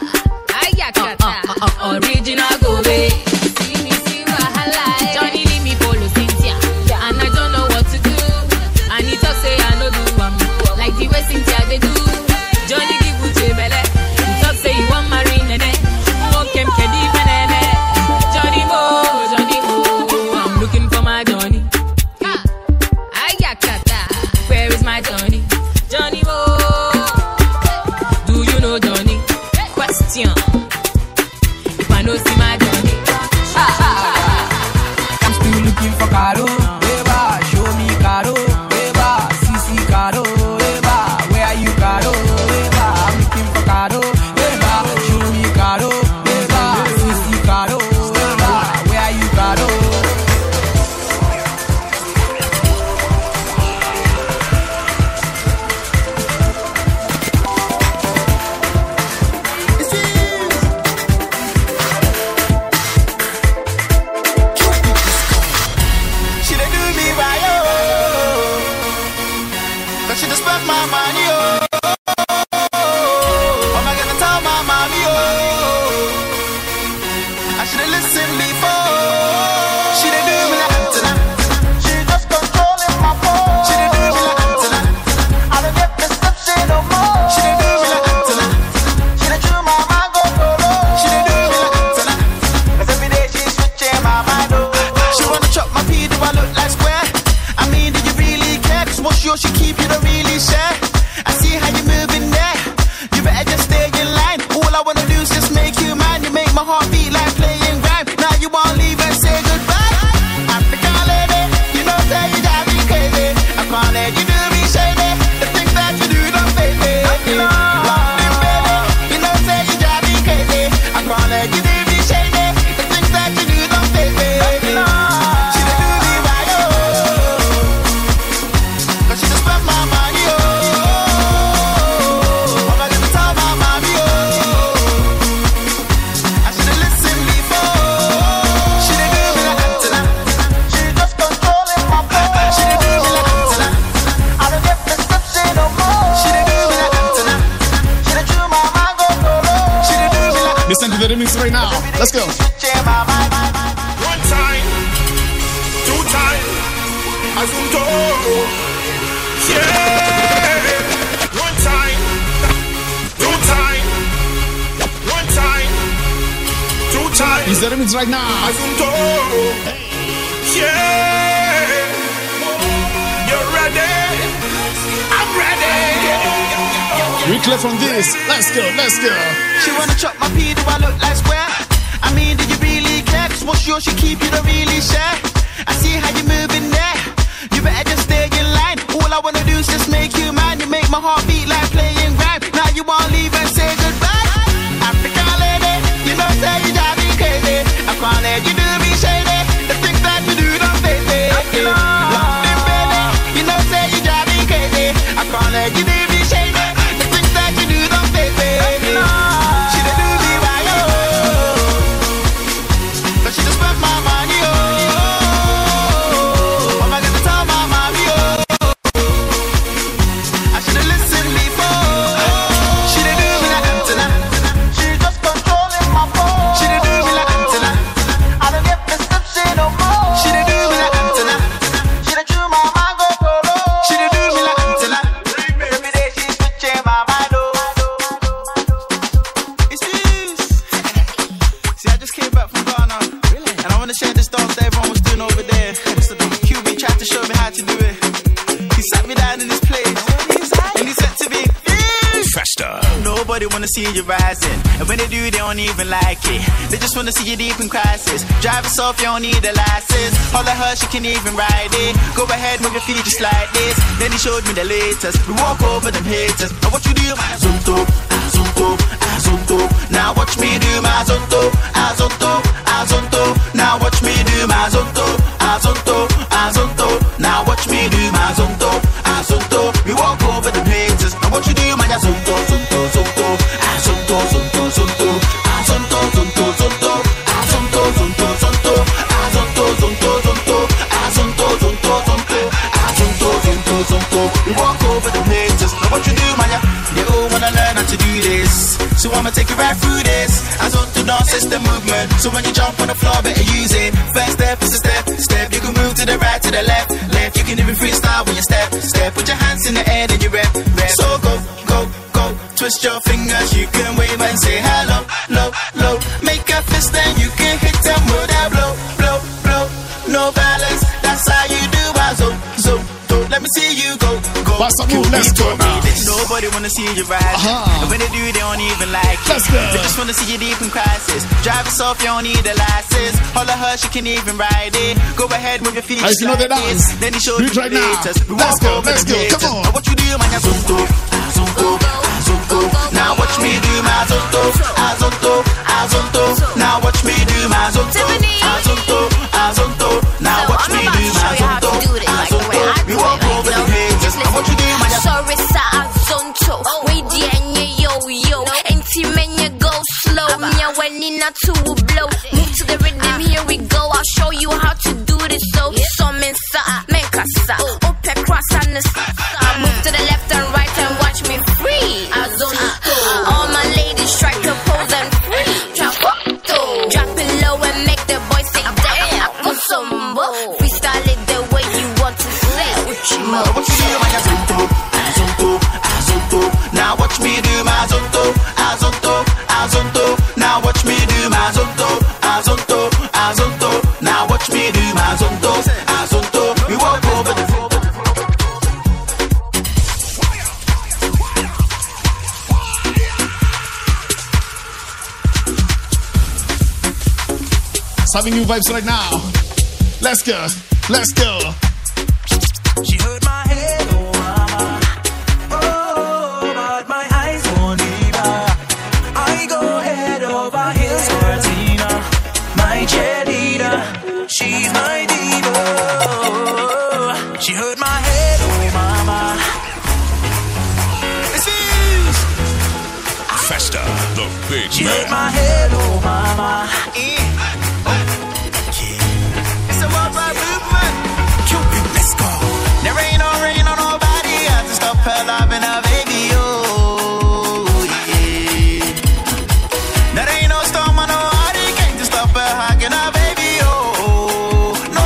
Original go be. See wahala. Johnny leave me follow Cynthia, and I don't know what to do. And he talk say I no do like the way Cynthia they do. Johnny give Uche belle. He talk say he want marry nene. Walk him kedi peneme. Johnny Mo. I'm looking for my Johnny. Ayakata. Where is my Johnny? Johnny Mo. Do you know Johnny? Question. If I know see my Johnny. I'm still looking for Caro. Eva, show me Caro. Eva, CC Caro. Eva, where are you Caro? Eva, I'm looking for Caro. Eva, show me Caro. Eva, CC Caro. Eva, where are you Caro? She dey do me right, oh. But she just spent my money, oh. What am I gonna tell my mommy, oh? I should've listened before. She dey do me like antenna. She just controlling my phone. She dey do me like antenna. I don't get prescription no more. She dey do me like antenna. She dey chew my mind go solo. She dey do me like antenna. 'Cause every day she's switching my mind, oh. She wanna chop my pee, do I look like square? I mean, do you really care? 'Cause what's yours she keep, you don't really share. I see how you moving there. You better just stay in line. All I wanna do is just make you mine. You make my heart beat like playing rhyme. Now you won't leave and say goodbye. African lady, you know say you drive me crazy. I can't let you do me shady. The things that you do don't faze me. London baby, you know say you drive me crazy. I can't let you do me shady. The things that you do don't faze me. She dey do me right, oh. 'Cause she just spent my money, oh. What am I gonna tell my mommy, oh? I should've listened before. She dey do me like antenna. She just controlling my phone. She dey do me like antenna. I don't get prescription no more. She dey do me like antenna. She dey chew my mind go solo. She dey do me like Listen to the remix right now. Let's go. switching my mind. One time, two time, Azunto. Yeah. One time, two time, one time, two time. It's the remix right now. Azunto. Yeah. You're ready. I'm ready. We clear from this. Let's go. She wanna chop my pee, do I look like square? I mean, do you really care? 'Cause what's yours she keep, you don't really share. I see how you moving there. You better just stay in line. All I wanna do is just make you mine. You make my heart beat like playing rhyme. Now you won't leave and say goodbye. African lady, you know say you drive me crazy. I can't let you do me shady. The things that you do don't faze me. London baby, you know say you drive me crazy. I can't let you do me shady. The things that you do don't faze me. She dey do me right, oh. But she just spent my money, oh. how to do it. He sat me down in this place, and he said to me, Festa. nobody wanna see you rising, and when they do, they don't even like it. They just wanna see you deep in crisis. Drive yourself, you don't need a license. All I heard, she can even ride it. Go ahead, move your feet just like this. Then he showed me the latest. We walk over them haters. Now what you do, my zonto, zonto, zonto. Now watch me do my zonto, zonto, zonto. Now watch me do my zonto, zonto, zonto. Now watch me do my zonto, zonto. We walk over them haters. Now what you do, my zonto, zonto, zonto, zonto, zonto, zonto, zonto, zonto, zonto, zonto, zonto, zonto, zonto, zonto, zonto, zonto, zonto, zonto, zonto. We walk over them haters. Now what you do, my they all wanna learn how to do this. So I'ma take you right through this. As on to dance, it's the movement. So when you jump on the floor, better use it. First step is a step. You can move to the right, to the left. You can even freestyle when you step. Put your hands in the air, then you rep. So go. Twist your fingers, you can wave and say hello, low. Make a fist, then you can hit them with that blow. No balance, that's how you do my zo. Let me see you go. Let's go now. Nobody wanna see you ride. And when they do, they don't even like it. Let's go. They just wanna see you deep in crisis. Drive yourself, you don't need a license. All I heard, she can even ride it. Go ahead, move your feet. If you know the dance, then he showed do it right now. Let's go. Come on. What you do, man? Zonto. Now watch me do my zonto, zonto. Now watch me do my zonto, zonto. Now watch me do my zonto, zonto. We walk over the haters. Now what you do, man? Sorry, sa zonto. We the yo. Ain't men you go slow. Me when in a two blow. Move to the rhythm, here we go. I'll show you how to do this. So men sa, men kasa. Open cross and the move to the left and right and watch me free. All my ladies try to pose and free. Drop it low and make the boys say damn. Go sombo. Freestyle it the way you want to say. What you do, man? Zonto. Now watch me do my zonto, zonto. Now watch me do my zonto, zonto. Now watch me do my zonto, zonto. We walk over the floor. Having new vibes right now. Let's go. She hurt my head, oh mama. Oh, but my eyes won't leave her. I go head over heels for Tina, my cheerleader. She's my diva. She hurt my head, oh mama. This is Festa, the big she man. hurt my head, oh mama. It's a worldwide movement. Let's go. There ain't no rain on nobody. I just stop her loving her baby. Oh, yeah. There ain't no storm on nobody. Can't just stop her hugging her baby. Oh, no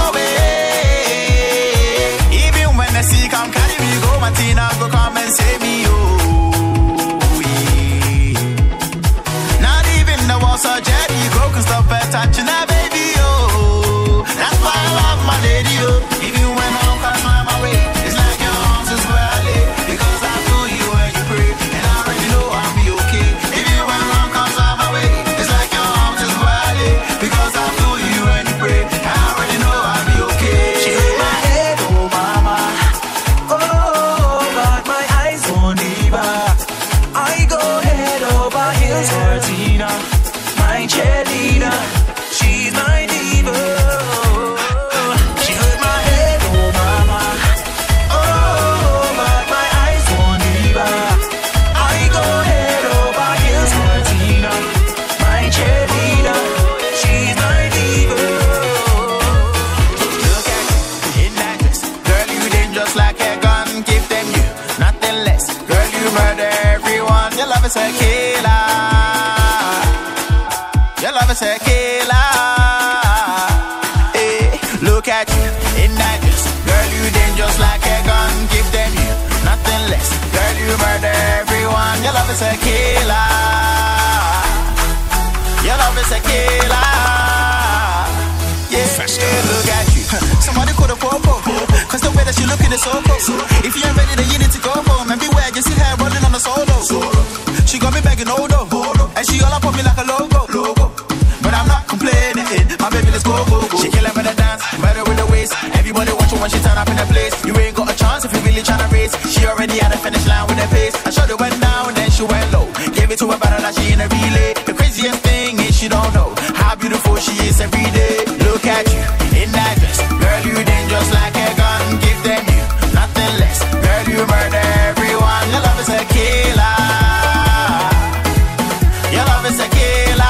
way. Even when the sea come carry me, go Martina, go come and save me. Oh, yeah. Not even the walls are jetty. Go can stop her touching her baby. Oh, that's why I love my lady. Oh, even when I don't come my way, it's like your arms is where I lay. Because I feel you when you pray, and I already know I'll be okay. Even when wrong comes my way, it's like your arms is where I lay. Because I feel you when you pray, and I already know I'll be okay. She hurt my head, oh mama. Oh, but my eyes won't leave her. I go head over heels for Tina, my cheerleader. She's my diva. She hurt my head, oh mama. Oh, but my eyes won't leave her. I go head over heels for Tina, my cheerleader. She's my diva. Look at you in that dress, girl, you dangerous like a gun. Give them you nothing less, girl, you murder everyone. Your love is a killer. Your love is a killer. Hey, look at you in that dress, girl, you dangerous like a gun. Give them you nothing less, girl, you murder everyone. Your love is a killer. Your love is a killer. Yeah, look at you. Somebody could have cause the way that she If you ain't ready, then you need to go home. And beware, you see her rolling on the solo. She got me begging, hold up. And she all up on me like a logo. But I'm not complaining. My baby, let's go. She kill her with a dance, murder with the waist. Everybody watching when she turn up in the place. You ain't got a chance if you really tryna race. She already had a finish line with her pace. I shot it went down, then she went low. Gave it to her better like she in a relay. The craziest thing is she don't know how beautiful she is every day. Look at you in that dress, girl, you dangerous like a gun. Give them you nothing less, girl, you murder everyone. Your love is a killer. Your love is a killer.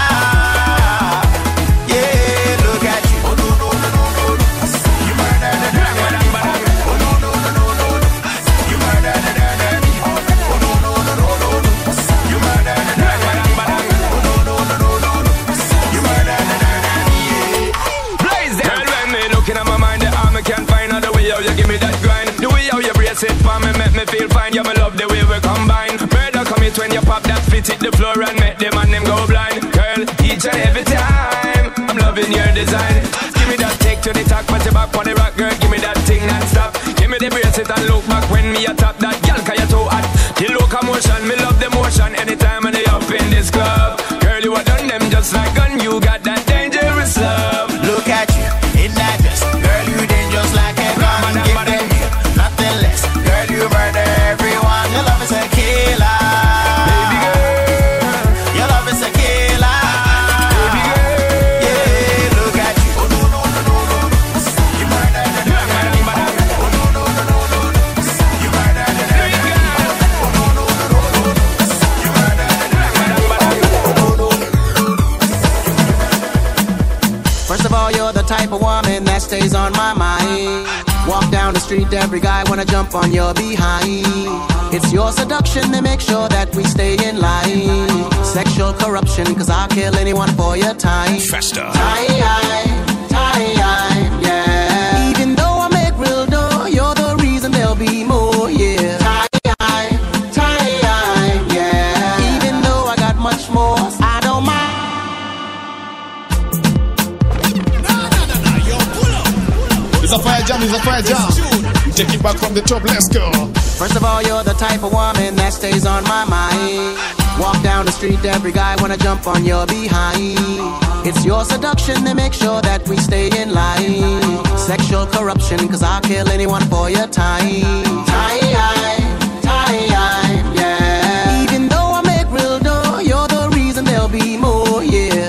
Yeah, look at you. Oh no no no no no. You murder the dirty. Oh no no no no no. You murder the dirty. Oh no no no no no. You murder the dirty. Oh no no no no no. You murder the dirty. Blaze them. Girl, when me looking at my mind, the arm I can't find out the way how you give me that grind. The way how you brace it for me make me feel fine. Yeah, me love the way we combine. Murder commit when you pop that fit hit the floor and make them and them go blind. Girl, each and every time I'm loving your design. Give me that take to the talk, put your back on the rock, girl. Give me that thing non-stop. Give me the bracelet and look back when me a top that. Girl, cause you too hot. The locomotion, me love the motion. Anytime when they up in this club, girl, you are done them just like gun. You got that dangerous love. Look at you in that dress, girl, you dangerous like a gun. Give them you nothing less, girl, you murder everyone. Your love is a killer. Baby girl, your love is a killer. Baby girl, yeah, look at you. Oh no no no no no. You murder the dirty. Oh no no no no no. You murder the dirty. Oh no no no no no. You murder the dirty. First of all, you're the type of woman that stays on my mind. Walk down the street, every guy wanna jump on your behind. It's your seduction that makes sure that we stay in line. Sexual corruption, cause I'll kill anyone for your time. Festa. Time, yeah. Even though I make real dough, you're the reason there'll be more, yeah. Time, yeah. Even though I got much more, I don't mind. It's a fire jam, it's a fire jam. We take it back from the top, let's go. First of all, you're the type of woman that stays on my mind. Walk down the street, every guy wanna jump on your behind. It's your seduction that makes sure that we stay in line. Sexual corruption, cause I'll kill anyone for your time. Time, yeah. Even though I make real dough, you're the reason there'll be more, yeah.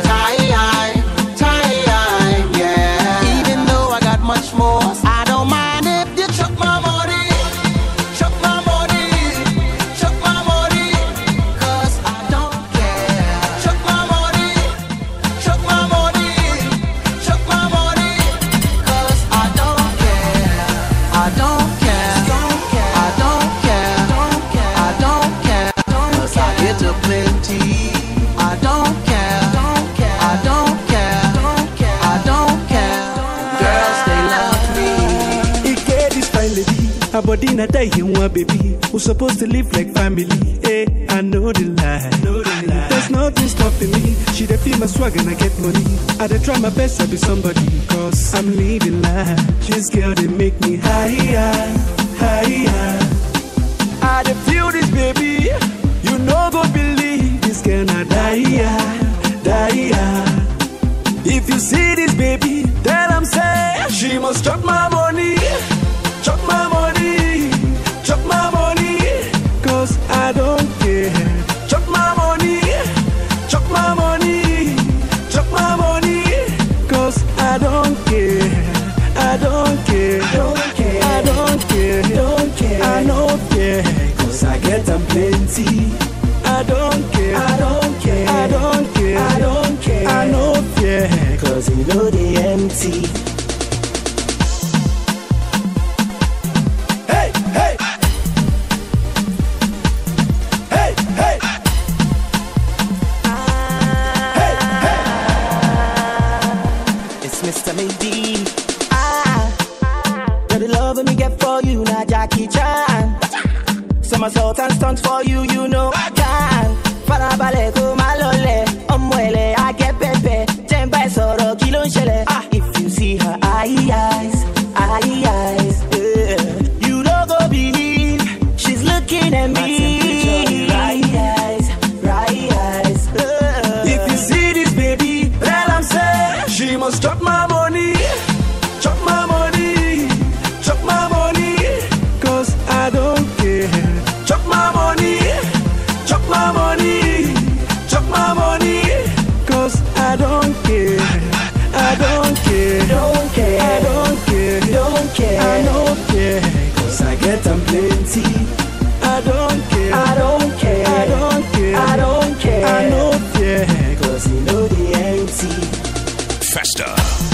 Time, yeah. Even though I got much more, I don't mind if you chuck my money. Chuck my money, chuck my money, cause I don't care. Chuck my money, chuck my money, chuck my money, cause I don't care. I don't care, I don't care, I don't care, cause I get a plenty. I don't care, I don't care, I don't care. Girls, they love me. It get this fine lady, her body not die in one baby. Who's supposed to live like family? Hey, I know the lie. There's nothing stopping me. She dey feel my swag and I get money. I dey try my best to be somebody, cause I'm living life. This girl they make me higher. I dey feel this baby. You know go believe this girl not die. If you see this baby, then I'm saying she must chop my money, chop my money, chop my money, cause I don't care. Chop my money, chop my money, chop my money, cause I don't care. I don't care, I don't care, I don't care, cause I get them plenty. I don't care, I don't care, I don't care, I don't care, I don't care, cause you know they empty. Hey, hey, hey, hey, hey, hey. It's Mr. Maybe. You're the love me get for you, not Jackie Chan. Somersault and stunts for you, you know I can. Farabale go malole, omwele I get pepe. Tempa soro kilo shele. If you see her eyes, yeah. You don't go be care. I don't care, cause I get them plenty. I don't care. I don't care. I don't care. I don't care. I don't care, cause you know the empty. Festa.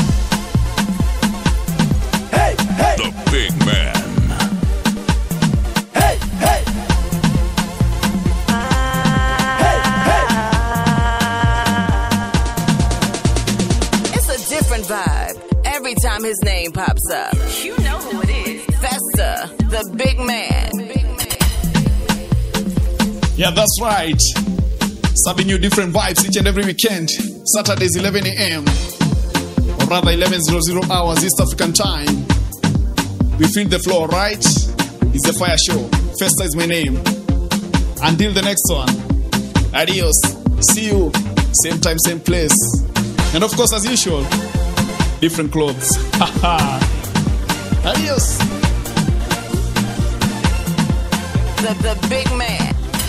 Hey, hey. The big man. Hey, hey. It's a different vibe every time his name pops up. You know who it is. Festa, the big man. Yeah, that's right. Serving you different vibes each and every weekend. Saturdays 11 a.m. or rather 11:00 hours East African time. We feel the floor, right? It's the fire show. Festa is my name. Until the next one. Adios. See you. Same time, same place. And of course, as usual, different clothes. Haha. Adios. The big man.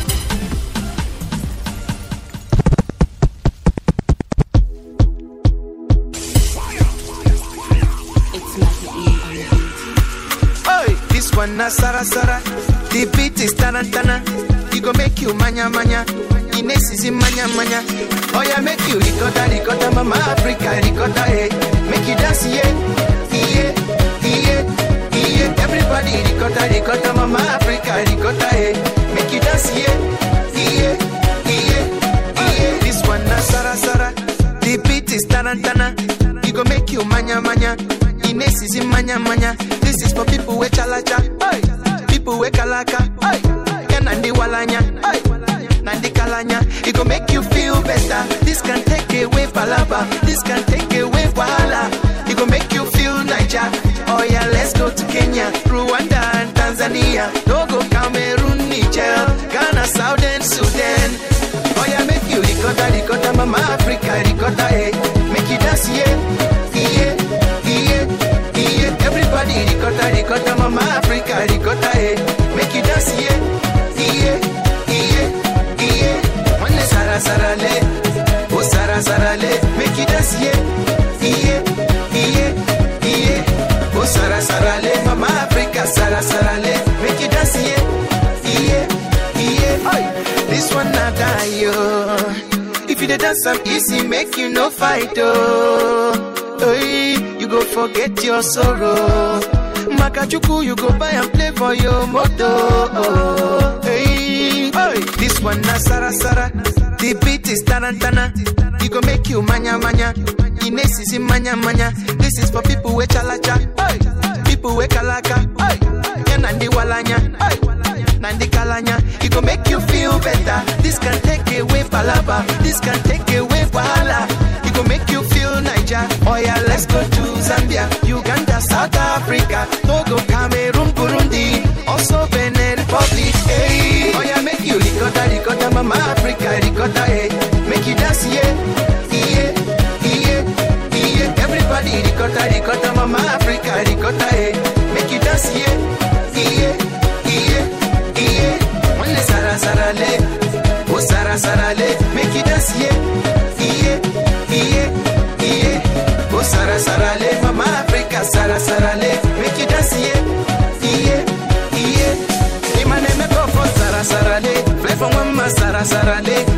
Oi, this one na Sara Sara. The beat is tarantana. He go make you manya manya. Ines is in manya manya. Oh yeah, make you ricotta, mama Africa, ricotta, hey. Make you dance, yeah, yeah, yeah, yeah. Everybody ricotta, mama Africa, ricotta, hey. Make you dance, yeah, yeah, yeah, yeah. This one na Sara Sara. The beat is tarantana. He go make you manya manya. Ines is in manya manya. This is for people with chalacha, people with kalaka, Nandi walanya, Nandi kalanya. It go make you feel better. This can take away palaba. This can take away wahala. It go make you feel Niger. Oh yeah, let's go to Kenya, Rwanda and Tanzania. Togo, Cameroon, Niger, Ghana, Southern Sudan. Oh yeah, make you ricotta, mama Africa, ricotta, hey. Make you dance, yeah, yeah, yeah, yeah. Everybody ricotta, mama Africa, ricotta, hey. Make you dance, yeah, yeah, yeah, yeah. One Sara Sara le, oh Sara Sara le. Make you dance, yeah, yeah, yeah, yeah. Oh Sara Sara le, mama Africa, Sara Sara le. Make you dance, yeah, yeah, yeah. Oi, this one not die, yo. If you dey dance, I'm easy, make you no fight, oh. Oi, you go forget your sorrow. Makachuku, you go buy and play for your moto. Oh, hey, oi, this one na Sara Sara. The beat is tarantana. He go make you manya manya. Ines is in manya manya. This is for people with chalacha, people with kalaka, Nandi walanya, Nandi kalanya. He go make you feel better. This can take away palaba. This can take away wahala. He go make you feel Niger. Oh yeah, let's go to Zambia, Uganda, South Africa, Togo, Cameroon, Burundi, also Benin Republic. Hey, oh yeah, make you ricotta, mama Africa, ricotta, hey. Make you dance, yeah, yeah, yeah, yeah. Everybody ricotta, mama Africa, ricotta, hey. Make you dance, yeah, yeah, yeah, yeah. One Sara Sara le, oh Sara Sara le. Make you dance, yeah, yeah, yeah, yeah. Oh Sara Sara le, mama Africa, Sara Sara le. Make you dance, yeah, yeah, yeah. My name is Sara Sara le. Fly from Mama Sara Sara le.